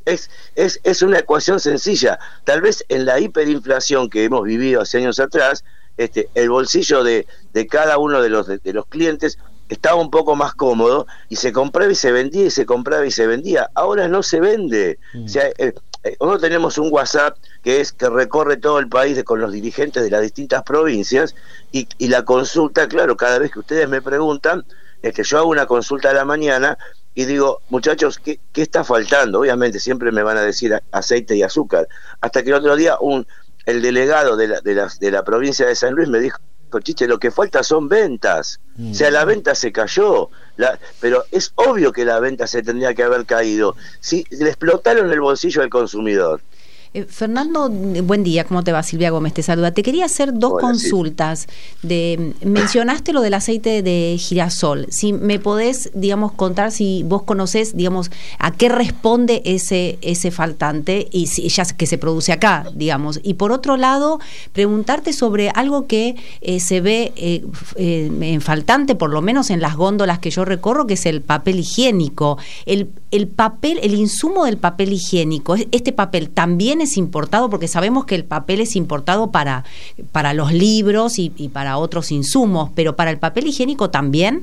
Es una ecuación sencilla. Tal vez en la hiperinflación que hemos vivido hace años atrás, el bolsillo de cada uno de los clientes estaba un poco más cómodo y se compraba y se vendía y se compraba y se vendía. Ahora no se vende. O sea, nosotros tenemos un WhatsApp que recorre todo el país con los dirigentes de las distintas provincias y la consulta, claro, cada vez que ustedes me preguntan, yo hago una consulta a la mañana y digo, muchachos, ¿qué está faltando? Obviamente siempre me van a decir aceite y azúcar. Hasta que el otro día el delegado de la provincia de San Luis me dijo, Chiche, lo que falta son ventas. O sea, la venta se cayó, pero es obvio que la venta se tendría que haber caído. Sí, le explotaron el bolsillo al consumidor. Fernando, buen día, ¿cómo te va? Silvia Gómez te saluda. Te quería hacer dos consultas. Mencionaste lo del aceite de girasol. Si me podés, digamos, contar si vos conocés, digamos, a qué responde ese faltante y si ya que se produce acá, digamos. Y por otro lado, preguntarte sobre algo que se ve en faltante, por lo menos en las góndolas que yo recorro, que es el papel higiénico. El papel, el insumo del papel higiénico, este papel también es importado, porque sabemos que el papel es importado para los libros y para otros insumos, pero para el papel higiénico también.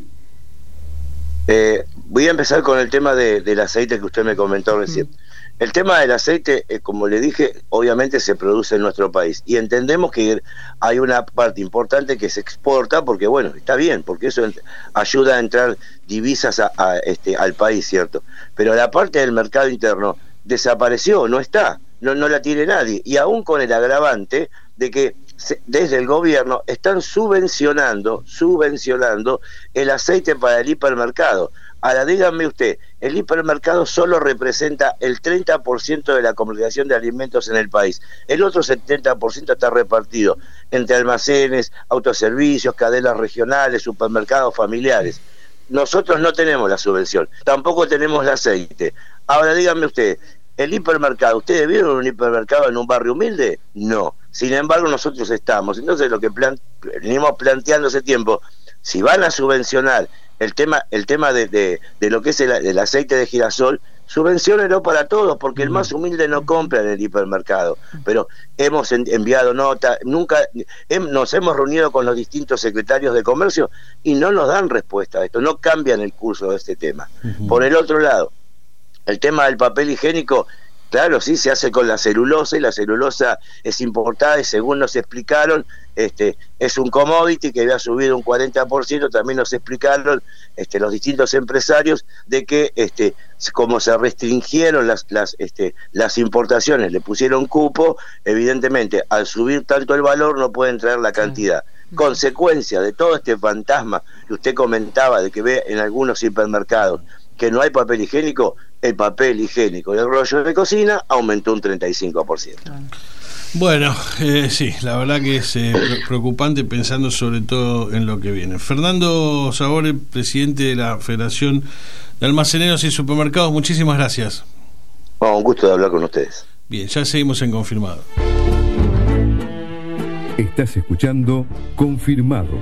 Voy a empezar con el tema del aceite que usted me comentó recién. El tema del aceite, como le dije, obviamente se produce en nuestro país y entendemos que hay una parte importante que se exporta porque, bueno, está bien, porque eso ayuda a entrar divisas al país, ¿cierto? Pero la parte del mercado interno desapareció, no está, no la tiene nadie, y aún con el agravante de que desde el gobierno están subvencionando el aceite para el hipermercado. Ahora díganme usted, el hipermercado solo representa el 30% de la comercialización de alimentos en el país, el otro 70% está repartido entre almacenes, autoservicios, cadenas regionales, supermercados familiares. Nosotros no tenemos la subvención, tampoco tenemos el aceite. Ahora díganme usted, el hipermercado, ¿ustedes vieron un hipermercado en un barrio humilde? No. Sin embargo, nosotros estamos. Entonces, lo que venimos planteando hace tiempo, si van a subvencionar el tema de lo que es el aceite de girasol, subvenciónenlo para todos, porque el más humilde no compra en el hipermercado. Pero hemos enviado nota, nos hemos reunido con los distintos secretarios de comercio y no nos dan respuesta a esto, no cambian el curso de este tema. Por el otro lado, el tema del papel higiénico, claro, sí, se hace con la celulosa, y la celulosa es importada y según nos explicaron, es un commodity que había subido un 40%, también nos explicaron los distintos empresarios de que como se restringieron las importaciones, le pusieron cupo, evidentemente al subir tanto el valor no pueden traer la cantidad. Consecuencia de todo este fantasma que usted comentaba de que ve en algunos hipermercados que no hay papel higiénico, el papel higiénico y el rollo de cocina aumentó un 35%. Bueno, sí, la verdad que es preocupante pensando sobre todo en lo que viene. Fernando Sabore, presidente de la Federación de Almaceneros y Supermercados, muchísimas gracias. Un gusto de hablar con ustedes. Bien, ya seguimos en Confirmado. Estás escuchando Confirmado.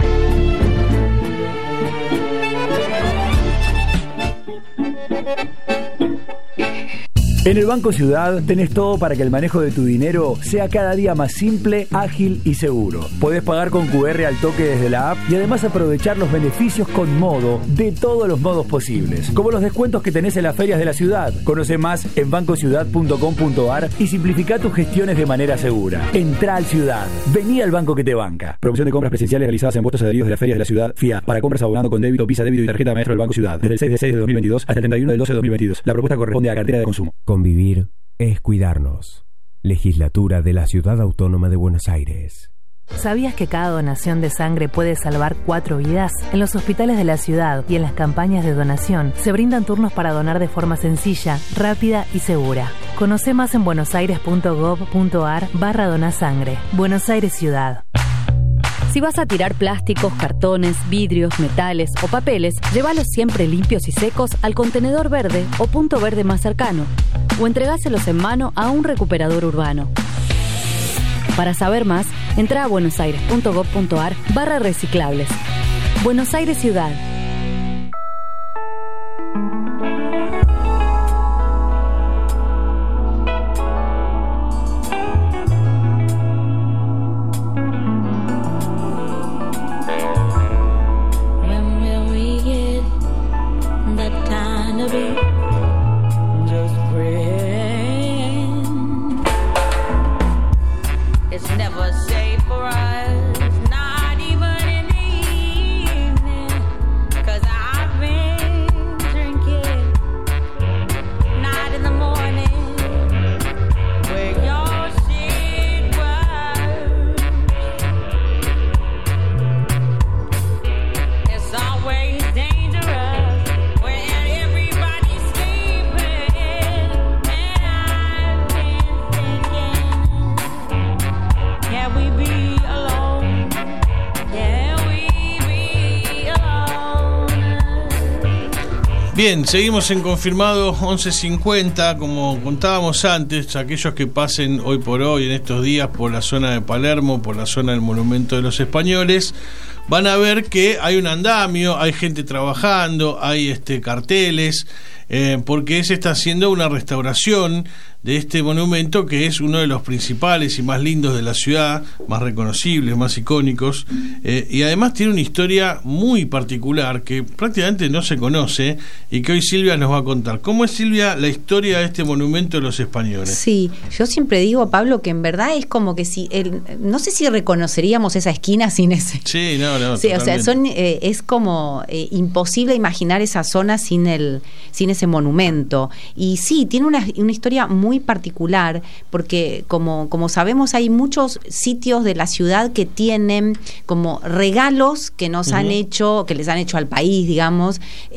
En el Banco Ciudad tenés todo para que el manejo de tu dinero sea cada día más simple, ágil y seguro. Podés pagar con QR al toque desde la app y además aprovechar los beneficios con Modo de todos los modos posibles, como los descuentos que tenés en las ferias de la ciudad. Conoce más en bancociudad.com.ar y simplifica tus gestiones de manera segura. Entrá al Ciudad. Vení al banco que te banca. Promoción de compras presenciales realizadas en puestos adheridos de las ferias de la ciudad FIA para compras abonando con débito, Visa, débito y tarjeta maestro del Banco Ciudad desde el 6 de 6 de 2022 hasta el 31 del 12 de 2022. La propuesta corresponde a cartera de consumo. Convivir es cuidarnos. Legislatura de la Ciudad Autónoma de Buenos Aires. ¿Sabías que cada donación de sangre puede salvar 4 vidas? En los hospitales de la ciudad y en las campañas de donación se brindan turnos para donar de forma sencilla, rápida y segura. Conoce más en buenosaires.gov.ar/donasangre. Buenos Aires Ciudad. Si vas a tirar plásticos, cartones, vidrios, metales o papeles, llévalos siempre limpios y secos al contenedor verde o punto verde más cercano, o entregáselos en mano a un recuperador urbano. Para saber más, entra a buenosaires.gov.ar/reciclables. Buenos Aires Ciudad. Bien, seguimos en Confirmado 11:50, como contábamos antes, aquellos que pasen hoy por hoy, en estos días, por la zona de Palermo, por la zona del Monumento de los Españoles, van a ver que hay un andamio, hay gente trabajando, hay carteles, porque se está haciendo una restauración de este monumento, que es uno de los principales y más lindos de la ciudad, más reconocibles, más icónicos, y además tiene una historia muy particular que prácticamente no se conoce y que hoy Silvia nos va a contar. ¿Cómo es, Silvia, la historia de este monumento de los españoles? Sí, yo siempre digo, Pablo, que en verdad es como que si no sé si reconoceríamos esa esquina sin ese. Sí, no. Sí, o sea, es como imposible imaginar esa zona sin ese monumento. Y sí, tiene una historia muy particular, porque como sabemos, hay muchos sitios de la ciudad que tienen como regalos que nos han hecho, que les han hecho al país, digamos,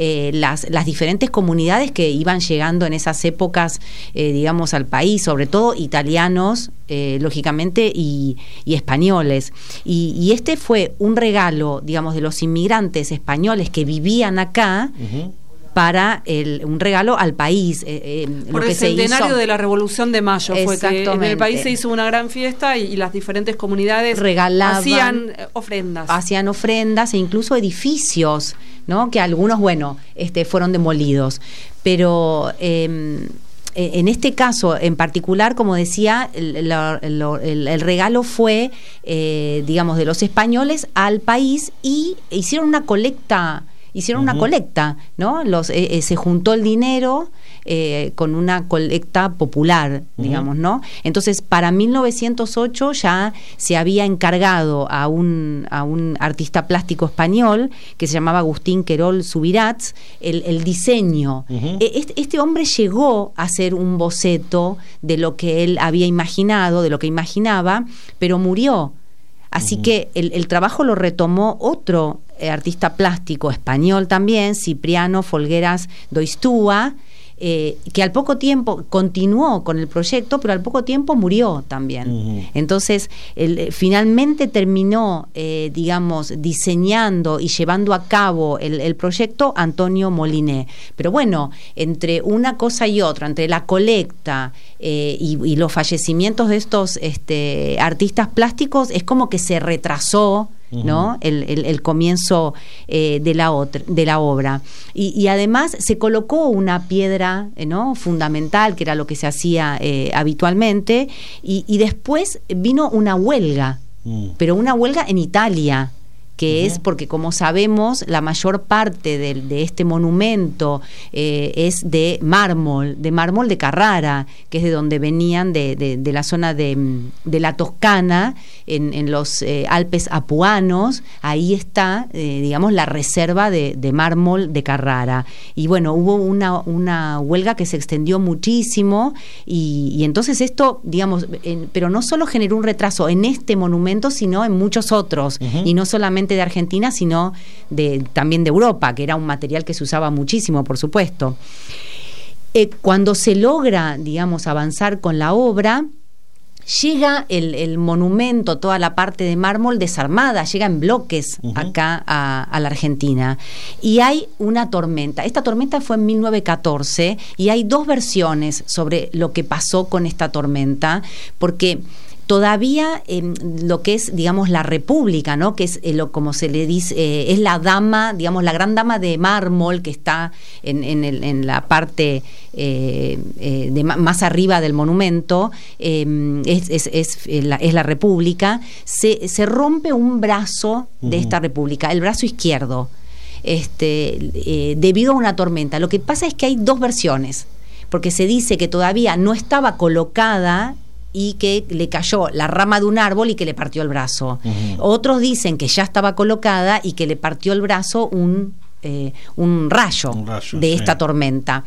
las diferentes comunidades que iban llegando en esas épocas, digamos, al país, sobre todo italianos, lógicamente, y españoles. Y este fue un regalo, digamos, de los inmigrantes españoles que vivían acá, para un regalo al país. Por el centenario de la Revolución de Mayo fue que en el país se hizo una gran fiesta y las diferentes comunidades regalaban, hacían ofrendas e incluso edificios, ¿no? Que algunos, fueron demolidos. Pero en este caso en particular, como decía, el regalo fue, digamos, de los españoles al país, y hicieron una colecta, ¿no? Se juntó el dinero con una colecta popular, digamos, ¿no? Entonces, para 1908 ya se había encargado a un artista plástico español que se llamaba Agustín Querol Subirats el diseño. Este hombre llegó a hacer un boceto de lo que él había imaginado, de lo que imaginaba, pero murió. Así que el trabajo lo retomó otro artista plástico español también, Cipriano Folgueras Doistúa, que al poco tiempo continuó con el proyecto, pero al poco tiempo murió también. Entonces, finalmente terminó, digamos, diseñando y llevando a cabo el proyecto Antonio Moliné. Pero bueno, entre una cosa y otra, entre la colecta y los fallecimientos de estos artistas plásticos, es como que se retrasó, ¿no? El comienzo de la obra. Y además se colocó una piedra, ¿no? fundamental, que era lo que se hacía habitualmente, y después vino una huelga, pero una huelga en Italia, que es porque, como sabemos, la mayor parte de este monumento es de mármol de Carrara, que es de donde venían de la zona de la Toscana, en los Alpes apuanos. Ahí está, digamos, la reserva de mármol de Carrara. Y bueno, hubo una huelga que se extendió muchísimo y entonces esto, digamos, pero no solo generó un retraso en este monumento, sino en muchos otros, y no solamente de Argentina, sino también de Europa, que era un material que se usaba muchísimo, por supuesto. Cuando se logra, digamos, avanzar con la obra, llega el monumento, toda la parte de mármol desarmada, llega en bloques acá a la Argentina. Y hay una tormenta. Esta tormenta fue en 1914 y hay dos versiones sobre lo que pasó con esta tormenta, porque todavía lo que es, digamos, la República, ¿no? Que es como se le dice, es la dama, digamos, la gran dama de mármol que está en la parte más arriba del monumento, es la República. Se rompe un brazo de esta República, el brazo izquierdo, debido a una tormenta. Lo que pasa es que hay dos versiones, porque se dice que todavía no estaba colocada y que le cayó la rama de un árbol y que le partió el brazo. Otros dicen que ya estaba colocada y que le partió el brazo un rayo de esta tormenta.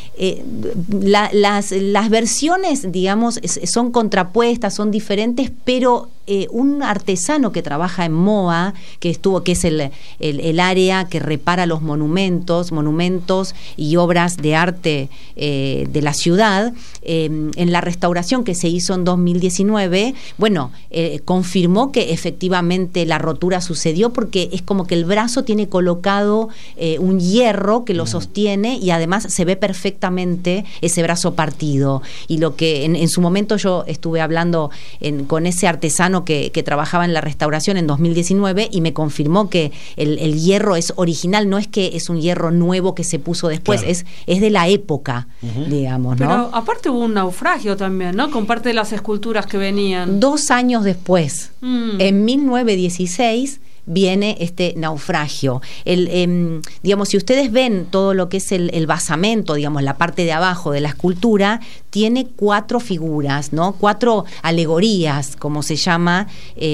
Las versiones, digamos, son contrapuestas, son diferentes, pero un artesano que trabaja en MOA, que es el área que repara los monumentos y obras de arte de la ciudad, en la restauración que se hizo en 2019, bueno, confirmó que efectivamente la rotura sucedió, porque es como que el brazo tiene colocado un hierro que lo sostiene, y además se ve perfectamente ese brazo partido. Y lo que en su momento yo estuve hablando con ese artesano que trabajaba en la restauración en 2019, y me confirmó que el hierro es original, no es que es un hierro nuevo que se puso después, claro. es de la época, digamos, ¿no? Pero aparte hubo un naufragio también, ¿no? Con parte de las esculturas que venían. 2 años después, en 1916, viene este naufragio. Digamos, si ustedes ven todo lo que es el basamento, digamos, la parte de abajo de la escultura, tiene 4 figuras, ¿no? 4 alegorías, como se llama,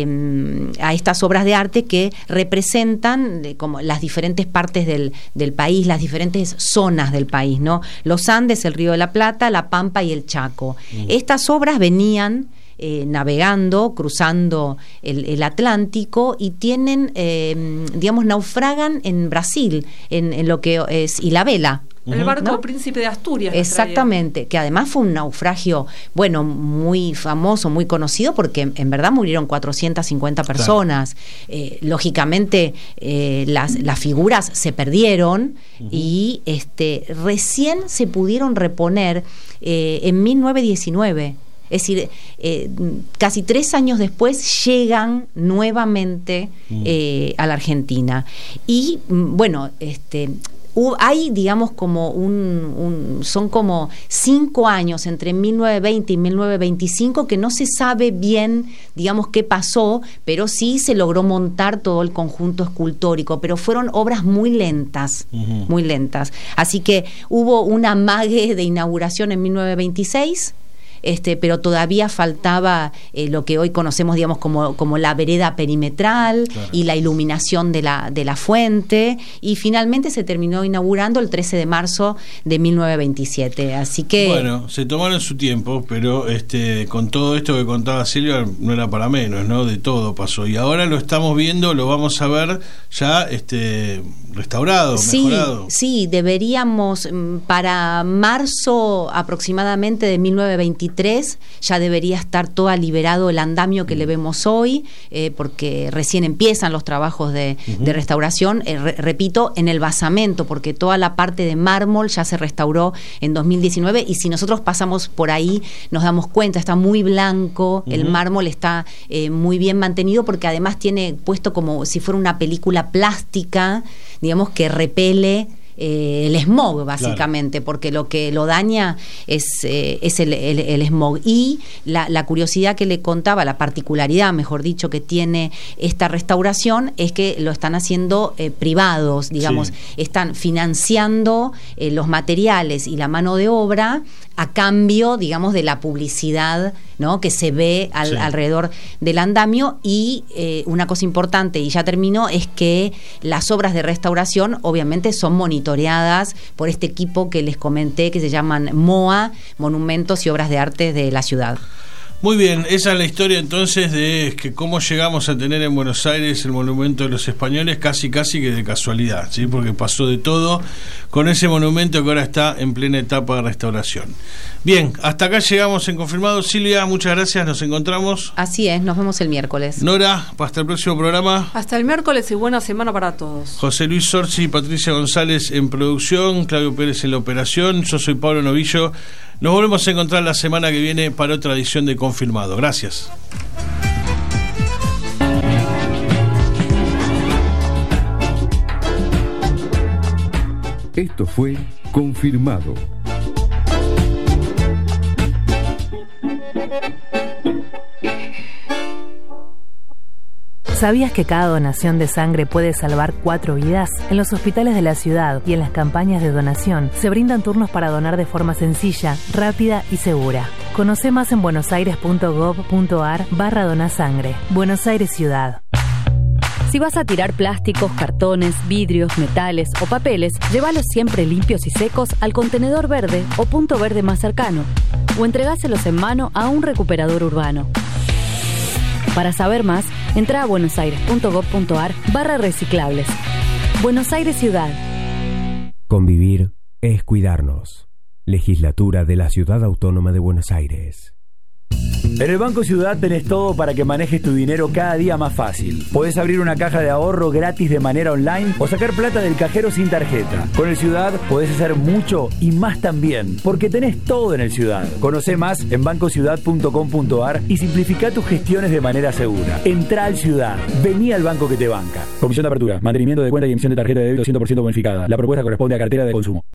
a estas obras de arte que representan como las diferentes partes del país, las diferentes zonas del país, ¿no? Los Andes, el Río de la Plata, la Pampa y el Chaco. Estas obras venían navegando, cruzando el Atlántico, y tienen, digamos, naufragan en Brasil, en lo que es Ilhabela. El barco, ¿no? Príncipe de Asturias. Exactamente, que además fue un naufragio, bueno, muy famoso, muy conocido, porque en verdad murieron 450 personas. Claro. Lógicamente, las figuras se perdieron y recién se pudieron reponer en 1919. Es decir, casi 3 años después llegan nuevamente a la Argentina. Y bueno, hay, digamos, como son como 5 años entre 1920 y 1925 que no se sabe bien, digamos, qué pasó, pero sí se logró montar todo el conjunto escultórico, pero fueron obras muy lentas, muy lentas. Así que hubo un amague de inauguración en 1926, pero todavía faltaba lo que hoy conocemos, digamos, como la vereda perimetral, claro, y la iluminación de la fuente, y finalmente se terminó inaugurando el 13 de marzo de 1927. Así que... Bueno, se tomaron su tiempo, pero con todo esto que contaba Silvia, no era para menos, ¿no? De todo pasó. Y ahora lo estamos viendo, lo vamos a ver ya restaurado, mejorado. Sí, deberíamos, para marzo aproximadamente de 1923, ya debería estar todo liberado el andamio que le vemos hoy, porque recién empiezan los trabajos de restauración, repito, en el basamento, porque toda la parte de mármol ya se restauró en 2019, y si nosotros pasamos por ahí nos damos cuenta, está muy blanco, el mármol está muy bien mantenido, porque además tiene puesto como si fuera una película plástica, digamos, que repele el smog, básicamente, porque lo que lo daña es el smog. Y la curiosidad que le contaba, la particularidad, mejor dicho, que tiene esta restauración es que lo están haciendo privados, digamos, están financiando los materiales y la mano de obra a cambio, digamos, de la publicidad, ¿no?, que se ve alrededor del andamio. Y una cosa importante, y ya terminó, es que las obras de restauración obviamente son monitoreadas por este equipo que les comenté, que se llaman MOA, Monumentos y Obras de Arte de la Ciudad. Muy bien, esa es la historia entonces de que cómo llegamos a tener en Buenos Aires el Monumento de los Españoles, casi que de casualidad, ¿sí? Porque pasó de todo con ese monumento que ahora está en plena etapa de restauración. Bien, hasta acá llegamos en Confirmado. Silvia, muchas gracias, nos encontramos. Así es, nos vemos el miércoles. Nora, hasta el próximo programa. Hasta el miércoles y buena semana para todos. José Luis Sorsi y Patricia González en producción, Claudio Pérez en la operación, yo soy Pablo Novillo. Nos volvemos a encontrar la semana que viene para otra edición de Confirmado. Gracias. Esto fue Confirmado. ¿Sabías que cada donación de sangre puede salvar 4 vidas? En los hospitales de la ciudad y en las campañas de donación se brindan turnos para donar de forma sencilla, rápida y segura. Conoce más en buenosaires.gov.ar/donasangre. Buenos Aires Ciudad. Si vas a tirar plásticos, cartones, vidrios, metales o papeles, llévalos siempre limpios y secos al contenedor verde o punto verde más cercano, o entregáselos en mano a un recuperador urbano. Para saber más, entra a buenosaires.gov.ar/reciclables. Buenos Aires Ciudad. Convivir es cuidarnos. Legislatura de la Ciudad Autónoma de Buenos Aires. En el Banco Ciudad tenés todo para que manejes tu dinero cada día más fácil. Podés abrir una caja de ahorro gratis de manera online o sacar plata del cajero sin tarjeta. Con el Ciudad podés hacer mucho y más también, porque tenés todo en el Ciudad. Conocé más en bancociudad.com.ar y simplifica tus gestiones de manera segura. Entrá al Ciudad. Vení al banco que te banca. Comisión de apertura, mantenimiento de cuenta y emisión de tarjeta de débito 100% bonificada. La propuesta corresponde a cartera de consumo.